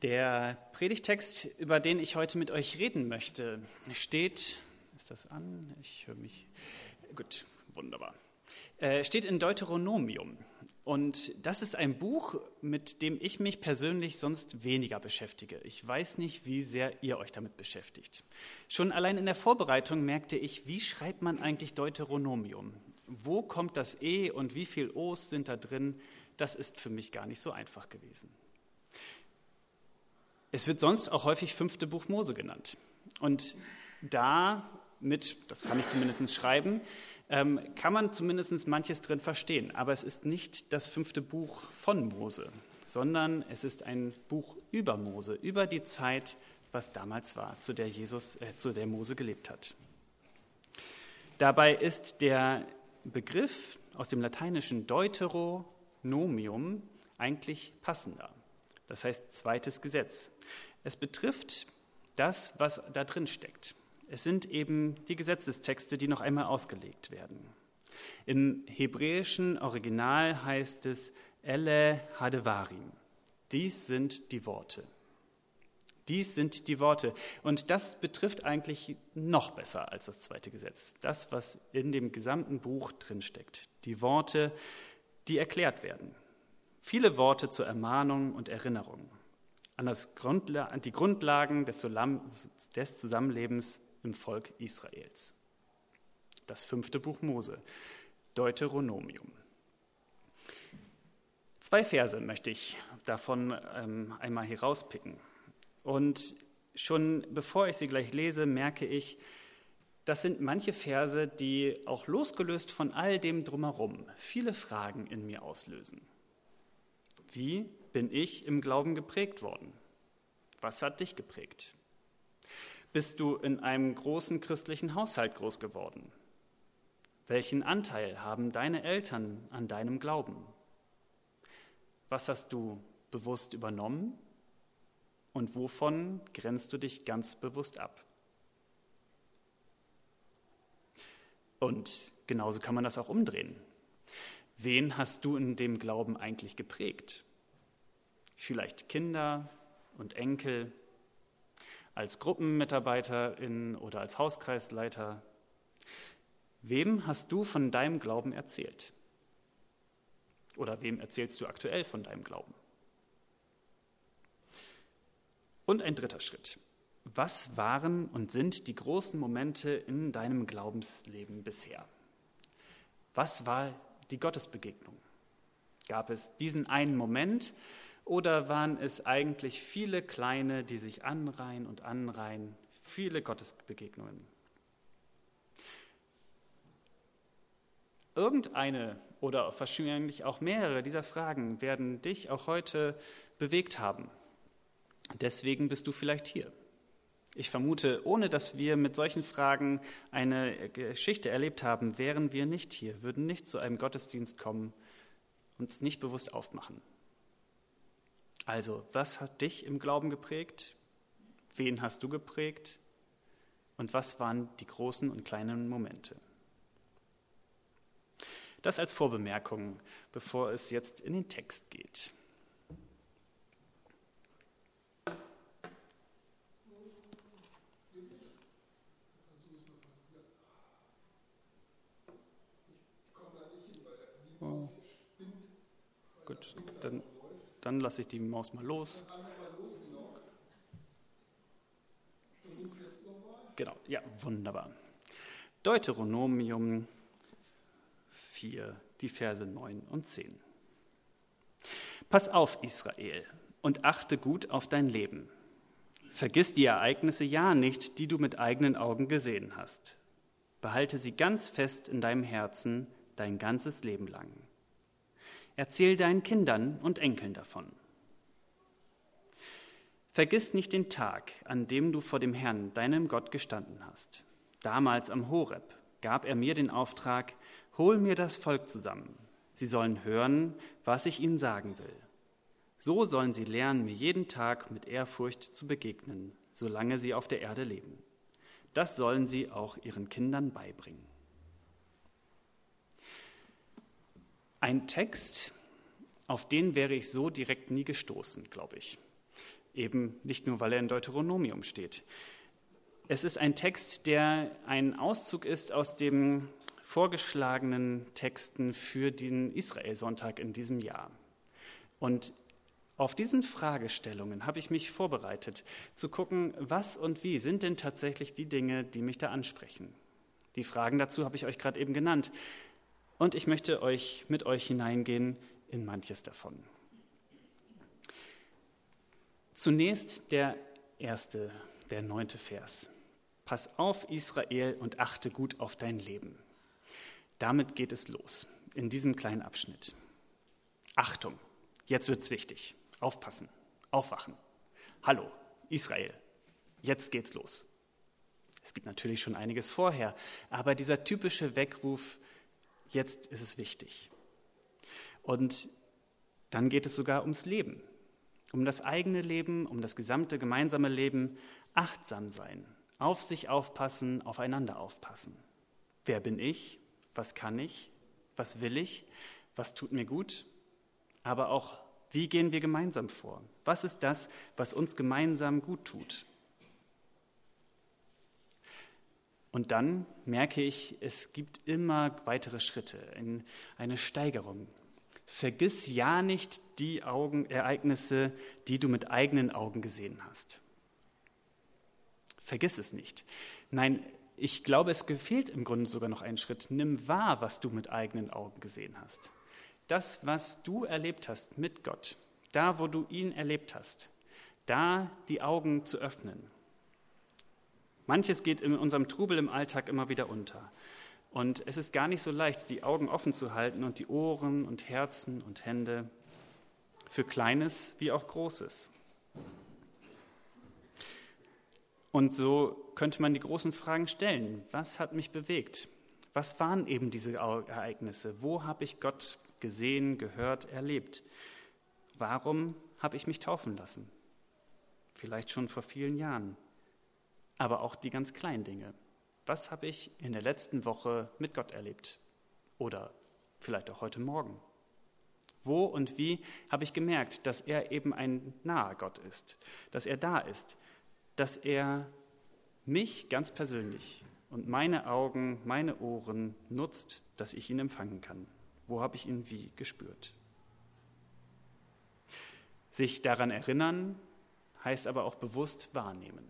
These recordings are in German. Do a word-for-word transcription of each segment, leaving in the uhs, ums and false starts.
Der Predigtext, über den ich heute mit euch reden möchte, steht, ist das an? Ich höre mich, gut, wunderbar, äh, steht in Deuteronomium. Und das ist ein Buch, mit dem ich mich persönlich sonst weniger beschäftige. Ich weiß nicht, wie sehr ihr euch damit beschäftigt. Schon allein in der Vorbereitung merkte ich, wie schreibt man eigentlich Deuteronomium? Wo kommt das E und wie viel O's sind da drin? Das ist für mich gar nicht so einfach gewesen. Es wird sonst auch häufig fünfte Buch Mose genannt. Und da mit, das kann ich zumindest schreiben, ähm, kann man zumindest manches drin verstehen. Aber es ist nicht das fünfte Buch von Mose, sondern es ist ein Buch über Mose, über die Zeit, was damals war, zu der Jesus, äh, zu der Mose gelebt hat. Dabei ist der Begriff aus dem lateinischen Deuteronomium eigentlich passender. Das heißt zweites Gesetz. Es betrifft das, was da drin steckt. Es sind eben die Gesetzestexte, die noch einmal ausgelegt werden. Im hebräischen Original heißt es Elle Hadevarim. Dies sind die Worte. Dies sind die Worte. Und das betrifft eigentlich noch besser als das zweite Gesetz. Das, was in dem gesamten Buch drin steckt. Die Worte, die erklärt werden. Viele Worte zur Ermahnung und Erinnerung an, das Grundla- an die Grundlagen des, Solam- des Zusammenlebens im Volk Israels. Das fünfte Buch Mose, Deuteronomium. Zwei Verse möchte ich davon ähm, einmal hier rauspicken. Und schon bevor ich sie gleich lese, merke ich, das sind manche Verse, die auch losgelöst von all dem drumherum viele Fragen in mir auslösen. Wie bin ich im Glauben geprägt worden? Was hat dich geprägt? Bist du in einem großen christlichen Haushalt groß geworden? Welchen Anteil haben deine Eltern an deinem Glauben? Was hast du bewusst übernommen? Und wovon grenzt du dich ganz bewusst ab? Und genauso kann man das auch umdrehen. Wen hast du in dem Glauben eigentlich geprägt? Vielleicht Kinder und Enkel, als Gruppenmitarbeiterin oder als Hauskreisleiter. Wem hast du von deinem Glauben erzählt? Oder wem erzählst du aktuell von deinem Glauben? Und ein dritter Schritt. Was waren und sind die großen Momente in deinem Glaubensleben bisher? Was war die Gottesbegegnung? Gab es diesen einen Moment oder waren es eigentlich viele kleine, die sich anreihen und anreihen, viele Gottesbegegnungen? Irgendeine oder wahrscheinlich auch mehrere dieser Fragen werden dich auch heute bewegt haben. Deswegen bist du vielleicht hier. Ich vermute, ohne dass wir mit solchen Fragen eine Geschichte erlebt haben, wären wir nicht hier, würden nicht zu einem Gottesdienst kommen und uns nicht bewusst aufmachen. Also, was hat dich im Glauben geprägt? Wen hast du geprägt? Und was waren die großen und kleinen Momente? Das als Vorbemerkung, bevor es jetzt in den Text geht. Oh. Gut, dann, dann lasse ich die Maus mal los. Genau, ja, wunderbar. Deuteronomium vier, die Verse neun und zehn. Pass auf, Israel, und achte gut auf dein Leben. Vergiss die Ereignisse ja nicht, die du mit eigenen Augen gesehen hast. Behalte sie ganz fest in deinem Herzen, dein ganzes Leben lang. Erzähl deinen Kindern und Enkeln davon. Vergiss nicht den Tag, an dem du vor dem Herrn, deinem Gott, gestanden hast. Damals am Horeb gab er mir den Auftrag, hol mir das Volk zusammen. Sie sollen hören, was ich ihnen sagen will. So sollen sie lernen, mir jeden Tag mit Ehrfurcht zu begegnen, solange sie auf der Erde leben. Das sollen sie auch ihren Kindern beibringen. Ein Text, auf den wäre ich so direkt nie gestoßen, glaube ich. Eben nicht nur, weil er in Deuteronomium steht. Es ist ein Text, der ein Auszug ist aus den vorgeschlagenen Texten für den Israelsonntag in diesem Jahr. Und auf diesen Fragestellungen habe ich mich vorbereitet, zu gucken, was und wie sind denn tatsächlich die Dinge, die mich da ansprechen. Die Fragen dazu habe ich euch gerade eben genannt. Und ich möchte euch mit euch hineingehen in manches davon. Zunächst der erste, der neunte Vers. Pass auf, Israel, und achte gut auf dein Leben. Damit geht es los, in diesem kleinen Abschnitt. Achtung, jetzt wird's wichtig. Aufpassen, aufwachen. Hallo, Israel, jetzt geht's los. Es gibt natürlich schon einiges vorher, aber dieser typische Weckruf, jetzt ist es wichtig. Und dann geht es sogar ums Leben, um das eigene Leben, um das gesamte gemeinsame Leben, achtsam sein, auf sich aufpassen, aufeinander aufpassen. Wer bin ich? Was kann ich? Was will ich? Was tut mir gut? Aber auch, wie gehen wir gemeinsam vor? Was ist das, was uns gemeinsam gut tut? Und dann merke ich, es gibt immer weitere Schritte, eine Steigerung. Vergiss ja nicht die Augen, Ereignisse, die du mit eigenen Augen gesehen hast. Vergiss es nicht. Nein, ich glaube, es fehlt im Grunde sogar noch einen Schritt. Nimm wahr, was du mit eigenen Augen gesehen hast. Das, was du erlebt hast mit Gott, da, wo du ihn erlebt hast, da die Augen zu öffnen. Manches geht in unserem Trubel im Alltag immer wieder unter. Und es ist gar nicht so leicht, die Augen offen zu halten und die Ohren und Herzen und Hände für Kleines wie auch Großes. Und so könnte man die großen Fragen stellen. Was hat mich bewegt? Was waren eben diese Ereignisse? Wo habe ich Gott gesehen, gehört, erlebt? Warum habe ich mich taufen lassen? Vielleicht schon vor vielen Jahren. Aber auch die ganz kleinen Dinge. Was habe ich in der letzten Woche mit Gott erlebt? Oder vielleicht auch heute Morgen? Wo und wie habe ich gemerkt, dass er eben ein naher Gott ist, dass er da ist, dass er mich ganz persönlich und meine Augen, meine Ohren nutzt, dass ich ihn empfangen kann? Wo habe ich ihn wie gespürt? Sich daran erinnern heißt aber auch bewusst wahrnehmen.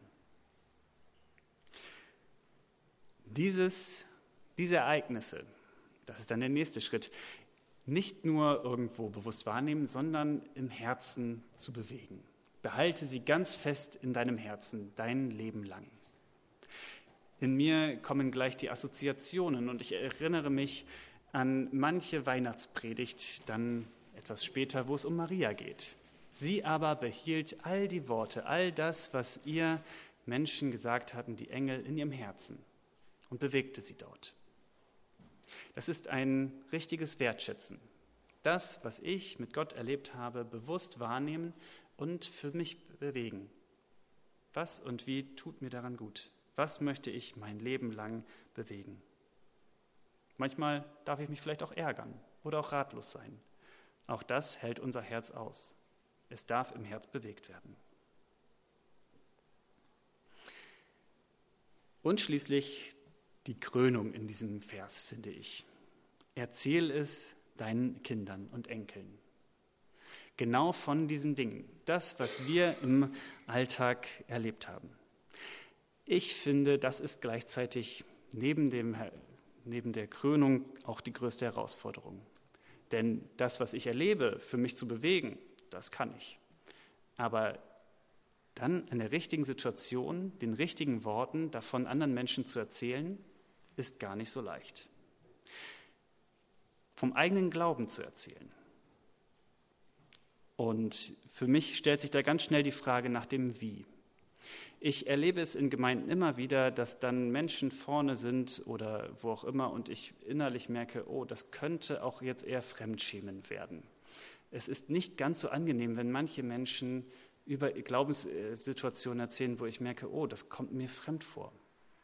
Dieses, diese Ereignisse, das ist dann der nächste Schritt, nicht nur irgendwo bewusst wahrnehmen, sondern im Herzen zu bewegen. Behalte sie ganz fest in deinem Herzen, dein Leben lang. In mir kommen gleich die Assoziationen und ich erinnere mich an manche Weihnachtspredigt, dann etwas später, wo es um Maria geht. Sie aber behielt all die Worte, all das, was ihr Menschen gesagt hatten, die Engel, in ihrem Herzen und bewegte sie dort. Das ist ein richtiges Wertschätzen. Das, was ich mit Gott erlebt habe, bewusst wahrnehmen und für mich bewegen. Was und wie tut mir daran gut? Was möchte ich mein Leben lang bewegen? Manchmal darf ich mich vielleicht auch ärgern oder auch ratlos sein. Auch das hält unser Herz aus. Es darf im Herz bewegt werden. Und schließlich die Krönung in diesem Vers, finde ich. Erzähl es deinen Kindern und Enkeln. Genau von diesen Dingen. Das, was wir im Alltag erlebt haben. Ich finde, das ist gleichzeitig neben, dem, neben der Krönung auch die größte Herausforderung. Denn das, was ich erlebe, für mich zu bewegen, das kann ich. Aber dann in der richtigen Situation, den richtigen Worten davon anderen Menschen zu erzählen, ist gar nicht so leicht. Vom eigenen Glauben zu erzählen. Und für mich stellt sich da ganz schnell die Frage nach dem Wie. Ich erlebe es in Gemeinden immer wieder, dass dann Menschen vorne sind oder wo auch immer und ich innerlich merke, oh, das könnte auch jetzt eher Fremdschämen werden. Es ist nicht ganz so angenehm, wenn manche Menschen über Glaubenssituationen erzählen, wo ich merke, oh, das kommt mir fremd vor.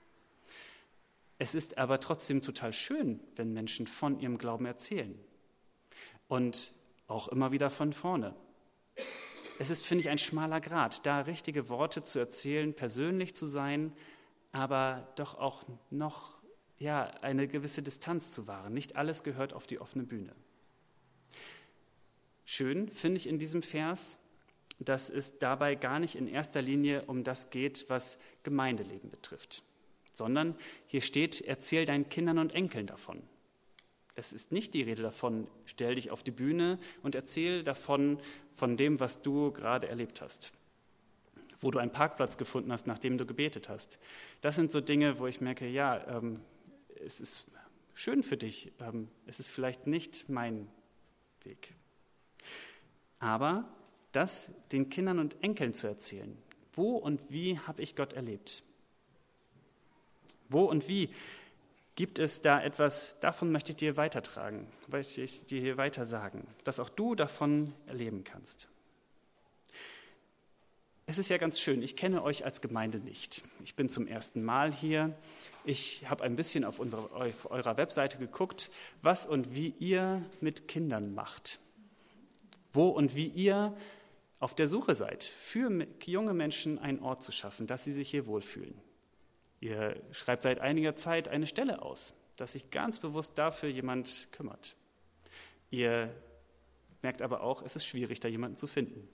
Es ist aber trotzdem total schön, wenn Menschen von ihrem Glauben erzählen. Und auch immer wieder von vorne. es ist, finde ich, ein schmaler Grat, da richtige Worte zu erzählen, persönlich zu sein, aber doch auch noch ja, eine gewisse Distanz zu wahren. Nicht alles gehört auf die offene Bühne. Schön finde ich in diesem Vers, dass es dabei gar nicht in erster Linie um das geht, was Gemeindeleben betrifft, sondern hier steht, erzähl deinen Kindern und Enkeln davon. Es ist nicht die Rede davon, stell dich auf die Bühne und erzähl davon, von dem, was du gerade erlebt hast, wo du einen Parkplatz gefunden hast, nachdem du gebetet hast. Das sind so Dinge, wo ich merke, ja, ähm, es ist schön für dich, ähm, es ist vielleicht nicht mein Weg. Aber das den Kindern und Enkeln zu erzählen, wo und wie habe ich Gott erlebt? Wo und wie gibt es da etwas, davon möchte ich dir weitertragen, möchte ich dir hier weiter sagen, dass auch du davon erleben kannst. Es ist ja ganz schön, ich kenne euch als Gemeinde nicht. Ich bin zum ersten Mal hier. Ich habe ein bisschen auf, unserer, auf eurer Webseite geguckt, was und wie ihr mit Kindern macht. Wo und wie ihr auf der Suche seid, für junge Menschen einen Ort zu schaffen, dass sie sich hier wohlfühlen. Ihr schreibt seit einiger Zeit eine Stelle aus, dass sich ganz bewusst dafür jemand kümmert. Ihr merkt aber auch, es ist schwierig, da jemanden zu finden.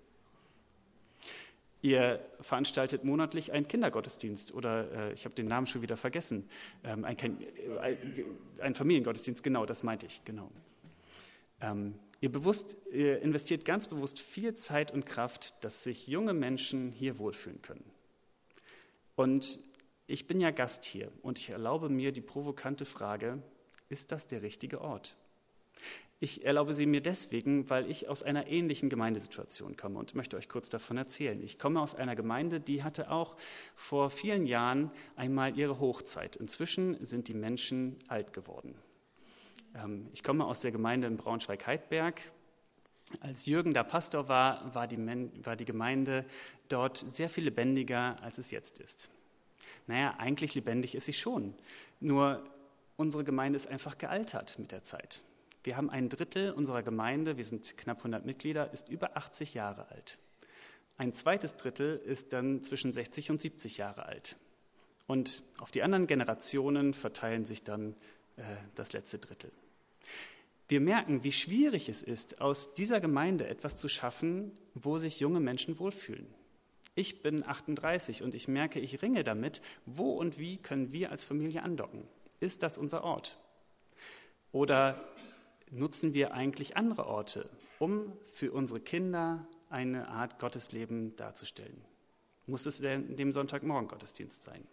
Ihr veranstaltet monatlich einen Kindergottesdienst oder, äh, ich habe den Namen schon wieder vergessen, ähm, ein, äh, ein Familiengottesdienst, genau, das meinte ich, genau. Ähm, ihr, bewusst, ihr investiert ganz bewusst viel Zeit und Kraft, dass sich junge Menschen hier wohlfühlen können. Und ich bin ja Gast hier und ich erlaube mir die provokante Frage, ist das der richtige Ort? Ich erlaube sie mir deswegen, weil ich aus einer ähnlichen Gemeindesituation komme und möchte euch kurz davon erzählen. Ich komme aus einer Gemeinde, die hatte auch vor vielen Jahren einmal ihre Hochzeit. Inzwischen sind die Menschen alt geworden. Ich komme aus der Gemeinde in Braunschweig-Heidberg. Als Jürgen da Pastor war, war die, war die Gemeinde dort sehr viel lebendiger, als es jetzt ist. Naja, eigentlich lebendig ist sie schon. Nur unsere Gemeinde ist einfach gealtert mit der Zeit. Wir haben ein Drittel unserer Gemeinde, wir sind knapp hundert Mitglieder, ist über achtzig Jahre alt. Ein zweites Drittel ist dann zwischen sechzig und siebzig Jahre alt. Und auf die anderen Generationen verteilen sich dann äh, das letzte Drittel. Wir merken, wie schwierig es ist, aus dieser Gemeinde etwas zu schaffen, wo sich junge Menschen wohlfühlen. Ich bin achtunddreißig und ich merke, ich ringe damit, wo und wie können wir als Familie andocken? Ist das unser Ort? Oder nutzen wir eigentlich andere Orte, um für unsere Kinder eine Art Gottesleben darzustellen? Muss es denn dem Sonntagmorgen Gottesdienst sein?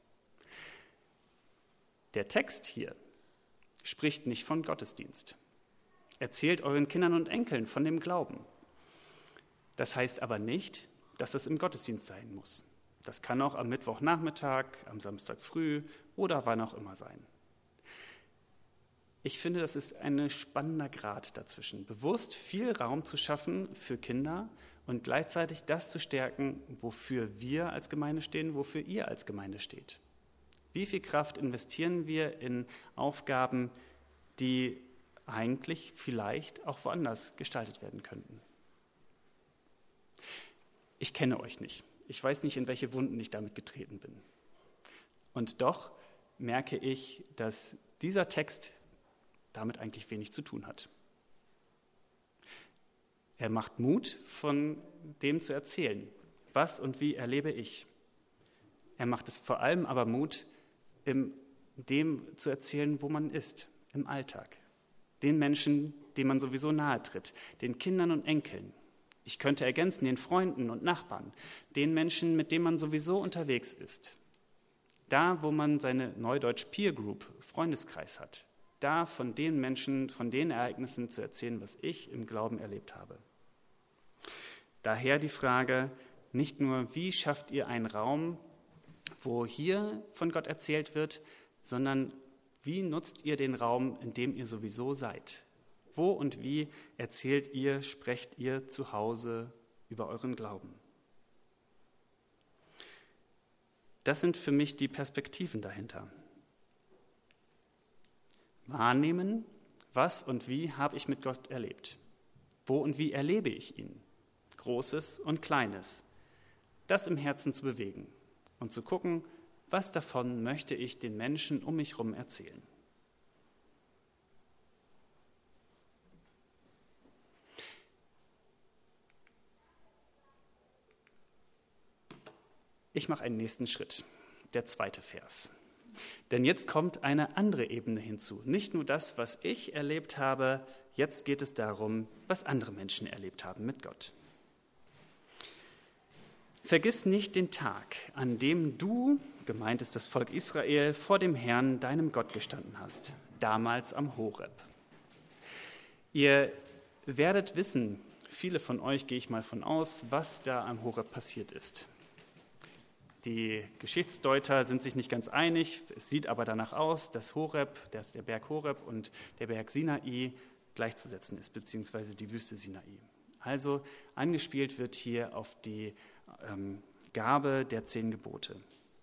Der Text hier spricht nicht von Gottesdienst. Erzählt euren Kindern und Enkeln von dem Glauben. Das heißt aber nicht, dass das im Gottesdienst sein muss. Das kann auch am Mittwochnachmittag, am Samstag früh oder wann auch immer sein. Ich finde, das ist ein spannender Grat dazwischen, bewusst viel Raum zu schaffen für Kinder und gleichzeitig das zu stärken, wofür wir als Gemeinde stehen, wofür ihr als Gemeinde steht. Wie viel Kraft investieren wir in Aufgaben, die eigentlich vielleicht auch woanders gestaltet werden könnten? Ich kenne euch nicht. Ich weiß nicht, in welche Wunden ich damit getreten bin. Und doch merke ich, dass dieser Text damit eigentlich wenig zu tun hat. Er macht Mut, von dem zu erzählen. Was und wie erlebe ich? Er macht es vor allem aber Mut, in dem zu erzählen, wo man ist, im Alltag. Den Menschen, denen man sowieso nahe tritt, den Kindern und Enkeln. Ich könnte ergänzen, den Freunden und Nachbarn, den Menschen, mit denen man sowieso unterwegs ist. Da, wo man seine Neudeutsch Peer Group, Freundeskreis hat. Da von den Menschen, von den Ereignissen zu erzählen, was ich im Glauben erlebt habe. Daher die Frage, nicht nur, wie schafft ihr einen Raum, wo hier von Gott erzählt wird, sondern wie nutzt ihr den Raum, in dem ihr sowieso seid? Wo und wie erzählt ihr, sprecht ihr zu Hause über euren Glauben? Das sind für mich die Perspektiven dahinter. Wahrnehmen, was und wie habe ich mit Gott erlebt? Wo und wie erlebe ich ihn? Großes und Kleines, das im Herzen zu bewegen und zu gucken, was davon möchte ich den Menschen um mich herum erzählen. Ich mache einen nächsten Schritt, der zweite Vers. Denn jetzt kommt eine andere Ebene hinzu. Nicht nur das, was ich erlebt habe, jetzt geht es darum, was andere Menschen erlebt haben mit Gott. Vergiss nicht den Tag, an dem du, gemeint ist das Volk Israel, vor dem Herrn, deinem Gott, gestanden hast, damals am Horeb. Ihr werdet wissen, viele von euch, gehe ich mal von aus, was da am Horeb passiert ist. Die Geschichtsdeuter sind sich nicht ganz einig, es sieht aber danach aus, dass Horeb, dass der Berg Horeb und der Berg Sinai gleichzusetzen ist, beziehungsweise die Wüste Sinai. Also angespielt wird hier auf die ähm, Gabe der zehn Gebote.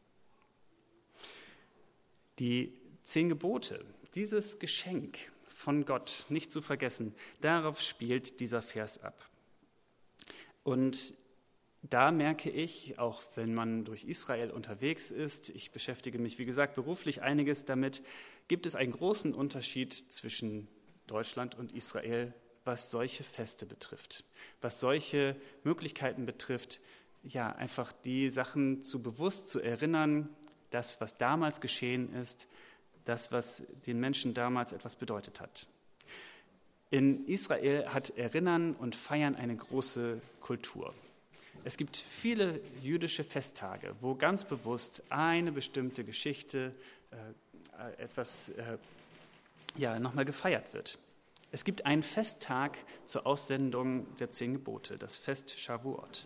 Die zehn Gebote, dieses Geschenk von Gott, nicht zu vergessen, darauf spielt dieser Vers ab. Und da merke ich, auch wenn man durch Israel unterwegs ist, ich beschäftige mich, wie gesagt, beruflich einiges damit, gibt es einen großen Unterschied zwischen Deutschland und Israel, was solche Feste betrifft, was solche Möglichkeiten betrifft, ja, einfach die Sachen zu bewusst zu erinnern, das, was damals geschehen ist, das, was den Menschen damals etwas bedeutet hat. In Israel hat Erinnern und Feiern eine große Kultur. Es gibt viele jüdische Festtage, wo ganz bewusst eine bestimmte Geschichte, äh, etwas äh, ja, nochmal gefeiert wird. Es gibt einen Festtag zur Aussendung der zehn Gebote, das Fest Shavuot.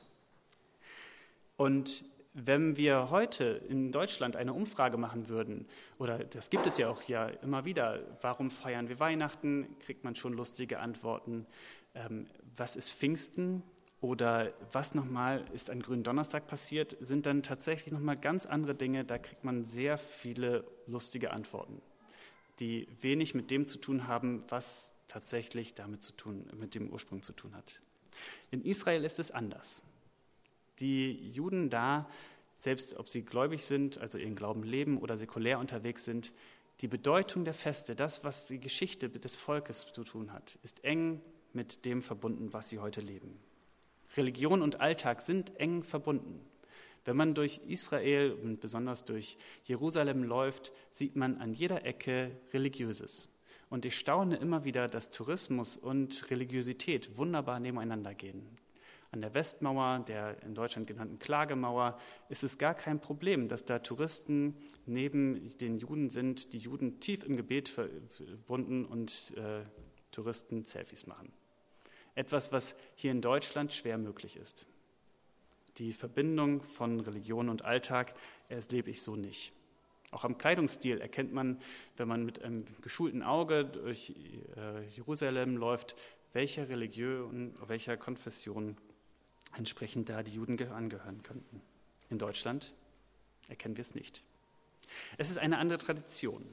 Und wenn wir heute in Deutschland eine Umfrage machen würden, oder das gibt es ja auch ja immer wieder, warum feiern wir Weihnachten, kriegt man schon lustige Antworten. Ähm, was ist Pfingsten? Oder was nochmal ist an Gründonnerstag passiert, sind dann tatsächlich nochmal ganz andere Dinge. Da kriegt man sehr viele lustige Antworten, die wenig mit dem zu tun haben, was tatsächlich damit zu tun, mit dem Ursprung zu tun hat. In Israel ist es anders. Die Juden da, selbst ob sie gläubig sind, also ihren Glauben leben oder säkulär unterwegs sind, die Bedeutung der Feste, das, was die Geschichte des Volkes zu tun hat, ist eng mit dem verbunden, was sie heute leben. Religion und Alltag sind eng verbunden. Wenn man durch Israel und besonders durch Jerusalem läuft, sieht man an jeder Ecke Religiöses. Und ich staune immer wieder, dass Tourismus und Religiosität wunderbar nebeneinander gehen. An der Westmauer, der in Deutschland genannten Klagemauer, ist es gar kein Problem, dass da Touristen neben den Juden sind, die Juden tief im Gebet verbunden und äh, Touristen Selfies machen. Etwas, was hier in Deutschland schwer möglich ist. Die Verbindung von Religion und Alltag erlebe ich so nicht. Auch am Kleidungsstil erkennt man, wenn man mit einem geschulten Auge durch äh, Jerusalem läuft, welcher Religion, welcher Konfession entsprechend da die Juden angehören könnten. In Deutschland erkennen wir es nicht. Es ist eine andere Tradition.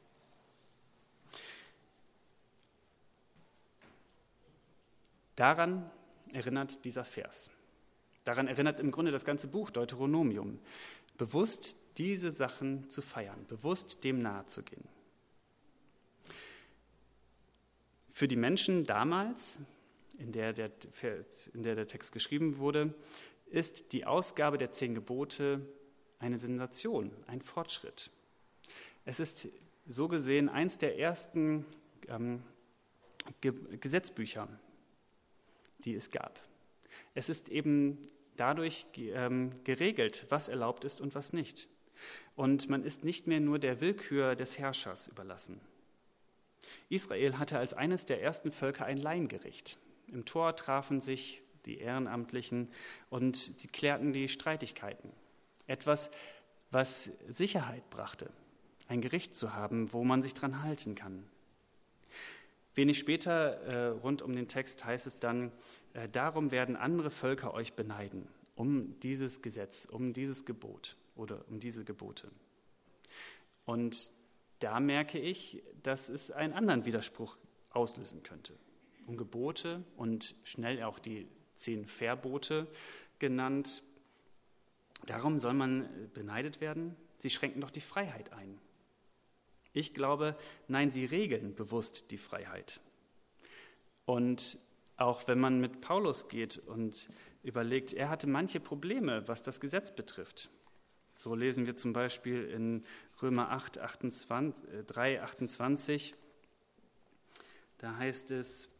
Daran erinnert dieser Vers. Daran erinnert im Grunde das ganze Buch Deuteronomium. Bewusst diese Sachen zu feiern, bewusst dem nahe zu gehen. Für die Menschen damals, in der der, in der der Text geschrieben wurde, ist die Ausgabe der zehn Gebote eine Sensation, ein Fortschritt. Es ist so gesehen eins der ersten ähm, Ge- Gesetzbücher, die es gab. Es ist eben dadurch ähm, geregelt, was erlaubt ist und was nicht. Und man ist nicht mehr nur der Willkür des Herrschers überlassen. Israel hatte als eines der ersten Völker ein Laiengericht. Im Tor trafen sich die Ehrenamtlichen und sie klärten die Streitigkeiten. Etwas, was Sicherheit brachte, ein Gericht zu haben, wo man sich dran halten kann. Wenig später äh, rund um den Text heißt es dann, äh, darum werden andere Völker euch beneiden, um dieses Gesetz, um dieses Gebot oder um diese Gebote. Und da merke ich, dass es einen anderen Widerspruch auslösen könnte. Um Gebote und schnell auch die zehn Verbote genannt. Darum soll man beneidet werden? Sie schränken doch die Freiheit ein. Ich glaube, nein, sie regeln bewusst die Freiheit. Und auch wenn man mit Paulus geht und überlegt, er hatte manche Probleme, was das Gesetz betrifft. So lesen wir zum Beispiel in Römer acht, achtundzwanzig, drei, achtundzwanzig. Da heißt es,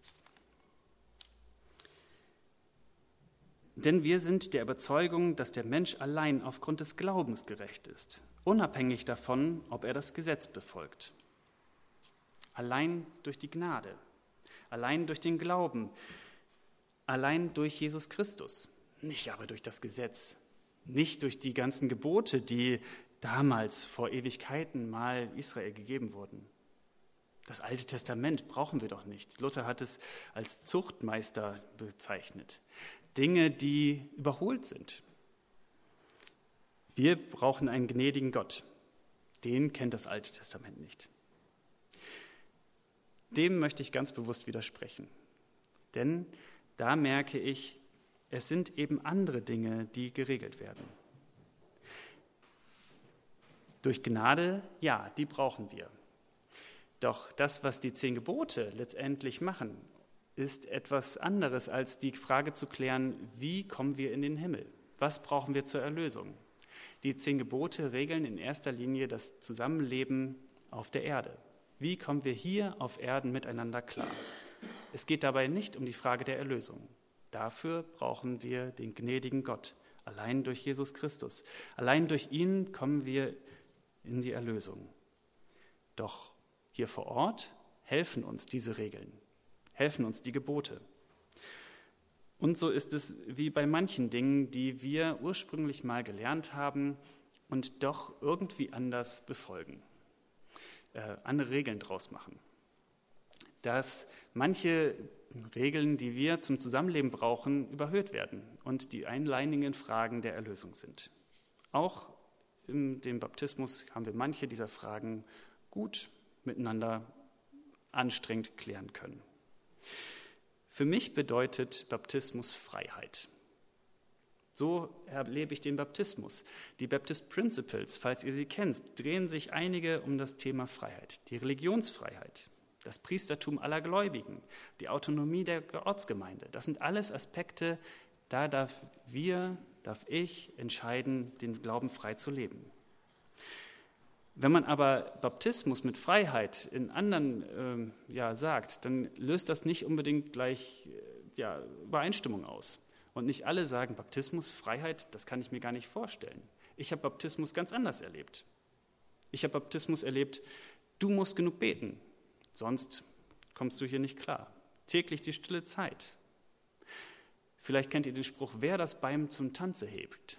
denn wir sind der Überzeugung, dass der Mensch allein aufgrund des Glaubens gerecht ist, unabhängig davon, ob er das Gesetz befolgt. Allein durch die Gnade, allein durch den Glauben, allein durch Jesus Christus, nicht aber durch das Gesetz, nicht durch die ganzen Gebote, die damals vor Ewigkeiten mal Israel gegeben wurden. Das Alte Testament brauchen wir doch nicht. Luther hat es als Zuchtmeister bezeichnet. Dinge, die überholt sind. Wir brauchen einen gnädigen Gott. Den kennt das Alte Testament nicht. Dem möchte ich ganz bewusst widersprechen. Denn da merke ich, es sind eben andere Dinge, die geregelt werden. Durch Gnade, ja, die brauchen wir. Doch das, was die zehn Gebote letztendlich machen, ist etwas anderes, als die Frage zu klären, wie kommen wir in den Himmel? Was brauchen wir zur Erlösung? Die zehn Gebote regeln in erster Linie das Zusammenleben auf der Erde. Wie kommen wir hier auf Erden miteinander klar? Es geht dabei nicht um die Frage der Erlösung. Dafür brauchen wir den gnädigen Gott. Allein durch Jesus Christus. Allein durch ihn kommen wir in die Erlösung. Doch hier vor Ort helfen uns diese Regeln, helfen uns die Gebote. Und so ist es wie bei manchen Dingen, die wir ursprünglich mal gelernt haben und doch irgendwie anders befolgen, äh, andere Regeln draus machen. Dass manche Regeln, die wir zum Zusammenleben brauchen, überhöht werden und die einleinigen Fragen der Erlösung sind. Auch in dem Baptismus haben wir manche dieser Fragen gut miteinander anstrengend klären können. Für mich bedeutet Baptismus Freiheit. So erlebe ich den Baptismus. Die Baptist Principles, falls ihr sie kennt, drehen sich einige um das Thema Freiheit. Die Religionsfreiheit, das Priestertum aller Gläubigen, die Autonomie der Ortsgemeinde. Das sind alles Aspekte, da darf wir, darf ich entscheiden, den Glauben frei zu leben. Wenn man aber Baptismus mit Freiheit in anderen ähm, ja, sagt, dann löst das nicht unbedingt gleich äh, ja, Übereinstimmung aus. Und nicht alle sagen, Baptismus, Freiheit, das kann ich mir gar nicht vorstellen. Ich habe Baptismus ganz anders erlebt. Ich habe Baptismus erlebt, du musst genug beten, sonst kommst du hier nicht klar. Täglich die stille Zeit. Vielleicht kennt ihr den Spruch, wer das Bein zum Tanze hebt.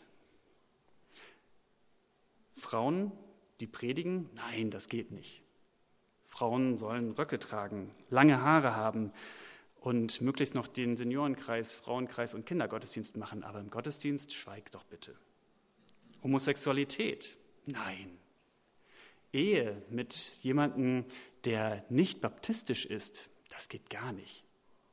Frauen, die predigen, nein, das geht nicht. Frauen sollen Röcke tragen, lange Haare haben und möglichst noch den Seniorenkreis, Frauenkreis und Kindergottesdienst machen, aber im Gottesdienst schweig doch bitte. Homosexualität, nein. Ehe mit jemandem, der nicht baptistisch ist, das geht gar nicht.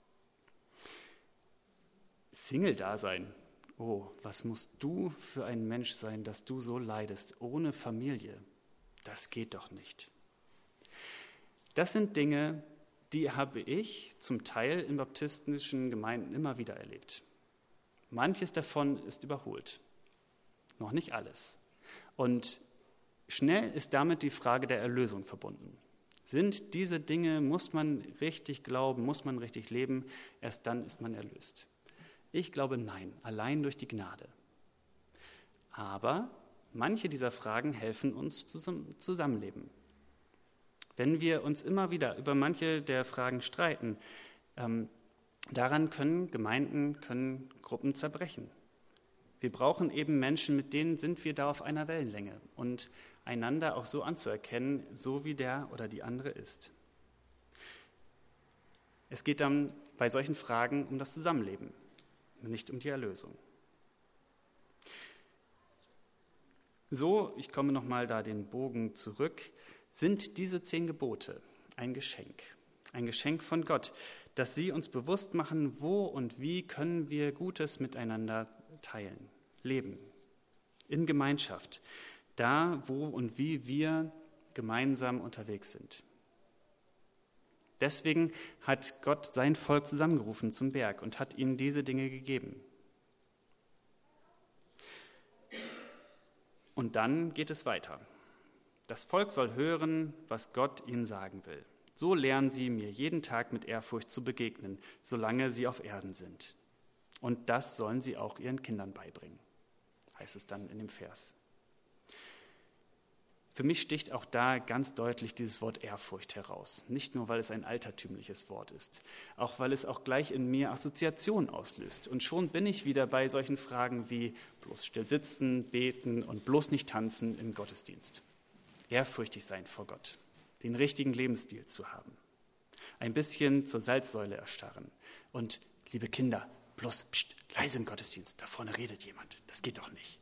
Single-Dasein, oh, was musst du für ein Mensch sein, dass du so leidest, ohne Familie? Das geht doch nicht. Das sind Dinge, die habe ich zum Teil in baptistischen Gemeinden immer wieder erlebt. Manches davon ist überholt, noch nicht alles. Und schnell ist damit die Frage der Erlösung verbunden. Sind diese Dinge, muss man richtig glauben, muss man richtig leben, erst dann ist man erlöst. Ich glaube, nein, allein durch die Gnade. Aber manche dieser Fragen helfen uns zum Zusammenleben. Wenn wir uns immer wieder über manche der Fragen streiten, ähm, daran können Gemeinden, können Gruppen zerbrechen. Wir brauchen eben Menschen, mit denen sind wir da auf einer Wellenlänge und einander auch so anzuerkennen, so wie der oder die andere ist. Es geht dann bei solchen Fragen um das Zusammenleben, nicht um die Erlösung. So, ich komme nochmal da den Bogen zurück, sind diese zehn Gebote ein Geschenk, ein Geschenk von Gott, dass sie uns bewusst machen, wo und wie können wir Gutes miteinander teilen, leben, in Gemeinschaft, da, wo und wie wir gemeinsam unterwegs sind. Deswegen hat Gott sein Volk zusammengerufen zum Berg und hat ihnen diese Dinge gegeben. Und dann geht es weiter. Das Volk soll hören, was Gott ihnen sagen will. So lernen sie mir jeden Tag mit Ehrfurcht zu begegnen, solange sie auf Erden sind. Und das sollen sie auch ihren Kindern beibringen, heißt es dann in dem Vers. Für mich sticht auch da ganz deutlich dieses Wort Ehrfurcht heraus. Nicht nur, weil es ein altertümliches Wort ist, auch weil es auch gleich in mir Assoziationen auslöst. Und schon bin ich wieder bei solchen Fragen wie bloß still sitzen, beten und bloß nicht tanzen im Gottesdienst. Ehrfürchtig sein vor Gott, den richtigen Lebensstil zu haben, ein bisschen zur Salzsäule erstarren und, liebe Kinder, bloß pst, leise im Gottesdienst, da vorne redet jemand, das geht doch nicht.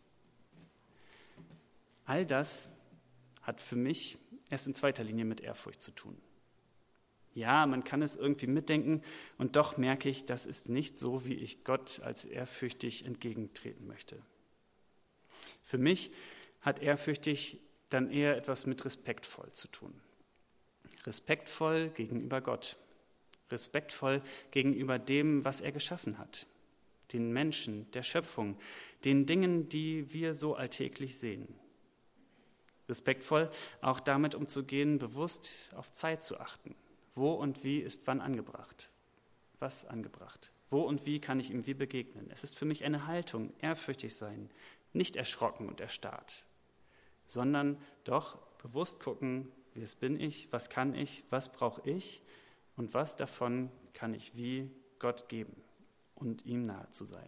All das hat für mich erst in zweiter Linie mit Ehrfurcht zu tun. Ja, man kann es irgendwie mitdenken und doch merke ich, das ist nicht so, wie ich Gott als ehrfürchtig entgegentreten möchte. Für mich hat ehrfürchtig dann eher etwas mit respektvoll zu tun. Respektvoll gegenüber Gott, respektvoll gegenüber dem, was er geschaffen hat, den Menschen, der Schöpfung, den Dingen, die wir so alltäglich sehen. Respektvoll auch damit umzugehen, bewusst auf Zeit zu achten. Wo und wie ist wann angebracht? Was angebracht? Wo und wie kann ich ihm wie begegnen? Es ist für mich eine Haltung, ehrfürchtig sein, nicht erschrocken und erstarrt, sondern doch bewusst gucken, wie es bin ich, was kann ich, was brauche ich und was davon kann ich wie Gott geben und ihm nahe zu sein.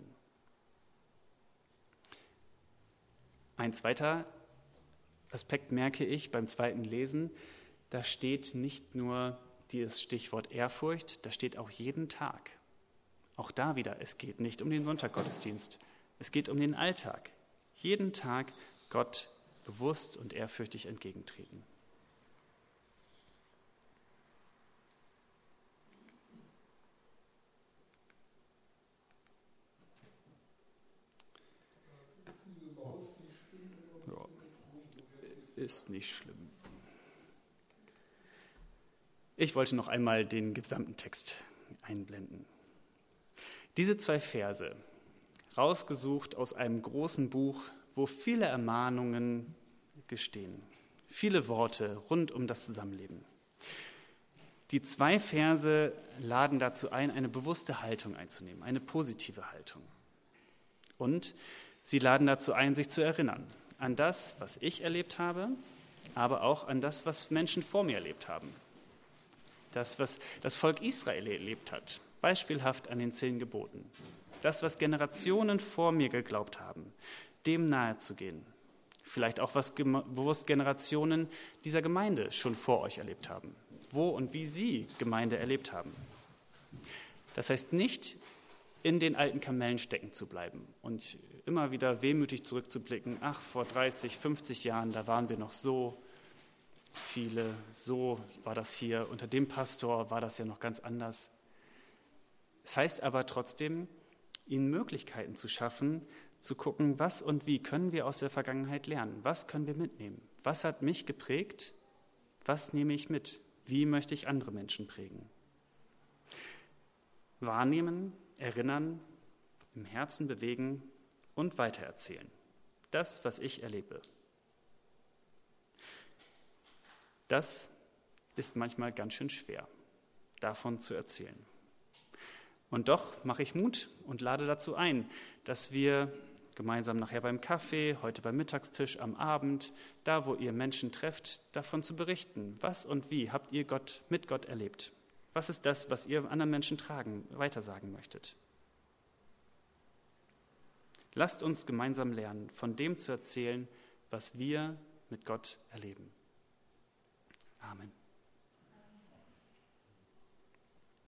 Ein zweiter Aspekt merke ich beim zweiten Lesen, da steht nicht nur dieses Stichwort Ehrfurcht, da steht auch jeden Tag. Auch da wieder, es geht nicht um den Sonntaggottesdienst, es geht um den Alltag. Jeden Tag Gott bewusst und ehrfürchtig entgegentreten. Ist nicht schlimm. Ich wollte noch einmal den gesamten Text einblenden. Diese zwei Verse, rausgesucht aus einem großen Buch, wo viele Ermahnungen gestehen, viele Worte rund um das Zusammenleben. Die zwei Verse laden dazu ein, eine bewusste Haltung einzunehmen, eine positive Haltung. Und sie laden dazu ein, sich zu erinnern an das, was ich erlebt habe, aber auch an das, was Menschen vor mir erlebt haben. Das, was das Volk Israel erlebt hat, beispielhaft an den zehn Geboten. Das, was Generationen vor mir geglaubt haben, dem nahe zu gehen. Vielleicht auch, was gem- bewusst Generationen dieser Gemeinde schon vor euch erlebt haben. Wo und wie sie Gemeinde erlebt haben. Das heißt nicht, in den alten Kamellen stecken zu bleiben und immer wieder wehmütig zurückzublicken, ach, vor dreißig, fünfzig Jahren, da waren wir noch so viele, so war das hier, unter dem Pastor war das ja noch ganz anders. Es heißt aber trotzdem, ihnen Möglichkeiten zu schaffen, zu gucken, was und wie können wir aus der Vergangenheit lernen, was können wir mitnehmen, was hat mich geprägt, was nehme ich mit, wie möchte ich andere Menschen prägen. Wahrnehmen, erinnern, im Herzen bewegen und weitererzählen. Das, was ich erlebe. Das ist manchmal ganz schön schwer, davon zu erzählen. Und doch mache ich Mut und lade dazu ein, dass wir gemeinsam nachher beim Kaffee, heute beim Mittagstisch, am Abend, da wo ihr Menschen trefft, davon zu berichten. Was und wie habt ihr Gott mit Gott erlebt? Was ist das, was ihr anderen Menschen tragen, weitersagen möchtet? Lasst uns gemeinsam lernen, von dem zu erzählen, was wir mit Gott erleben. Amen.